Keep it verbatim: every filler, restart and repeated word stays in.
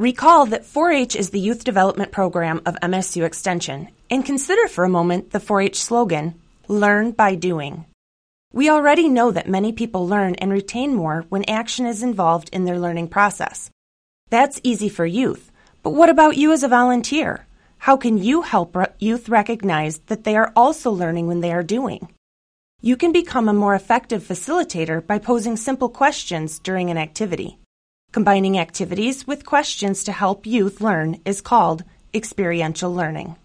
Recall that four H is the youth development program of M S U Extension, and consider for a moment the four H slogan, Learn by Doing. We already know that many people learn and retain more when action is involved in their learning process. That's easy for youth, but what about you as a volunteer? How can you help youth recognize that they are also learning when they are doing? You can become a more effective facilitator by posing simple questions during an activity. Combining activities with questions to help youth learn is called experiential learning.